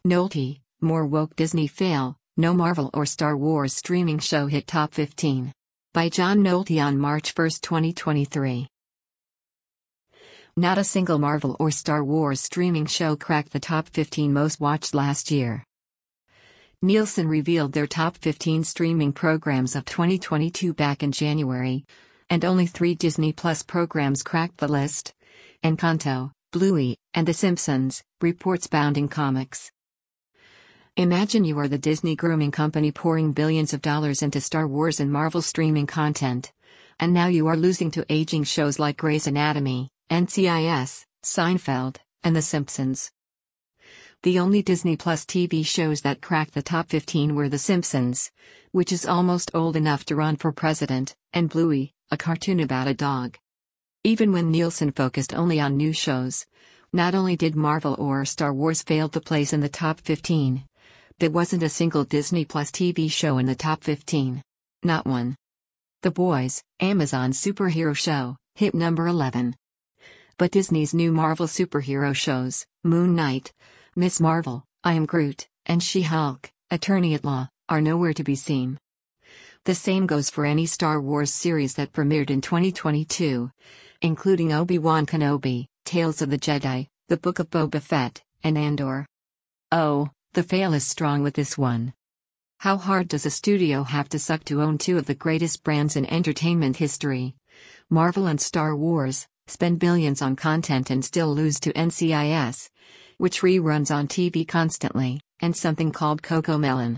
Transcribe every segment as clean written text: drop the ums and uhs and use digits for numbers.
Nolte, more woke Disney fail, no Marvel or Star Wars streaming show hit top 15. By John Nolte on March 1, 2023. Not a single Marvel or Star Wars streaming show cracked the top 15 most watched last year. Nielsen revealed their top 15 streaming programs of 2022 back in January, and only 3 Disney Plus programs cracked the list: Encanto, Bluey, and The Simpsons, reports Bounding Comics. Imagine you are the Disney grooming company pouring billions of dollars into Star Wars and Marvel streaming content. And now you are losing to aging shows like Grey's Anatomy, NCIS, Seinfeld, and The Simpsons. The only Disney Plus TV shows that cracked the top 15 were The Simpsons, which is almost old enough to run for president, and Bluey, a cartoon about a dog. Even when Nielsen focused only on new shows, not only did Marvel or Star Wars fail to place in the top 15, there wasn't a single Disney Plus TV show in the top 15. Not one. The Boys, Amazon's superhero show, hit number 11. But Disney's new Marvel superhero shows, Moon Knight, Ms. Marvel, I Am Groot, and She-Hulk, Attorney at Law, are nowhere to be seen. The same goes for any Star Wars series that premiered in 2022, including Obi-Wan Kenobi, Tales of the Jedi, The Book of Boba Fett, and Andor. Oh, the fail is strong with this one. How hard does a studio have to suck to own 2 of the greatest brands in entertainment history? Marvel and Star Wars, spend billions on content and still lose to NCIS, which reruns on TV constantly, and something called CoComelon.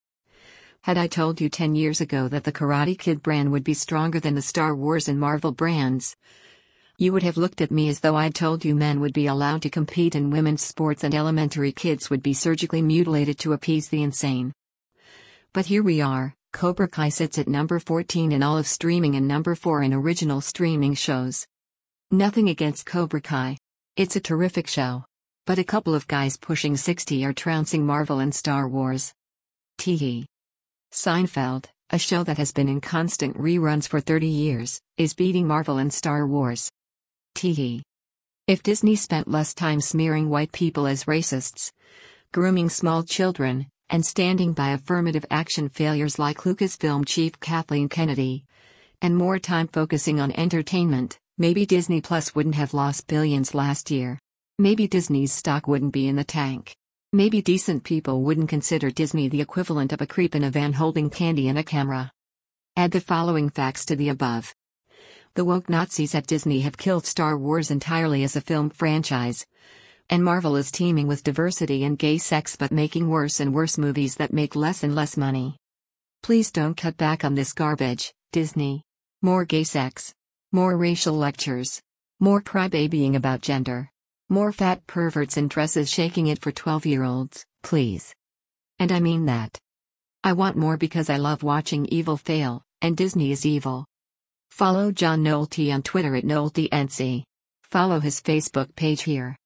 Had I told you 10 years ago that the Karate Kid brand would be stronger than the Star Wars and Marvel brands, you would have looked at me as though I'd told you men would be allowed to compete in women's sports and elementary kids would be surgically mutilated to appease the insane. But here we are. Cobra Kai sits at number 14 in all of streaming and number 4 in original streaming shows. Nothing against Cobra Kai. It's a terrific show. But a couple of guys pushing 60 are trouncing Marvel and Star Wars. Tee. Seinfeld, a show that has been in constant reruns for 30 years, is beating Marvel and Star Wars. Tee. If Disney spent less time smearing white people as racists, grooming small children, and standing by affirmative action failures like Lucasfilm chief Kathleen Kennedy, and more time focusing on entertainment, maybe Disney Plus wouldn't have lost billions last year. Maybe Disney's stock wouldn't be in the tank. Maybe decent people wouldn't consider Disney the equivalent of a creep in a van holding candy and a camera. Add the following facts to the above. The woke Nazis at Disney have killed Star Wars entirely as a film franchise. And Marvel is teeming with diversity and gay sex but making worse and worse movies that make less and less money. Please don't cut back on this garbage, Disney. More gay sex. More racial lectures. More crybabying about gender. More fat perverts in dresses shaking it for 12-year-olds, please. And I mean that. I want more because I love watching evil fail, and Disney is evil. Follow John Nolte on Twitter at NolteNC. Follow his Facebook page here.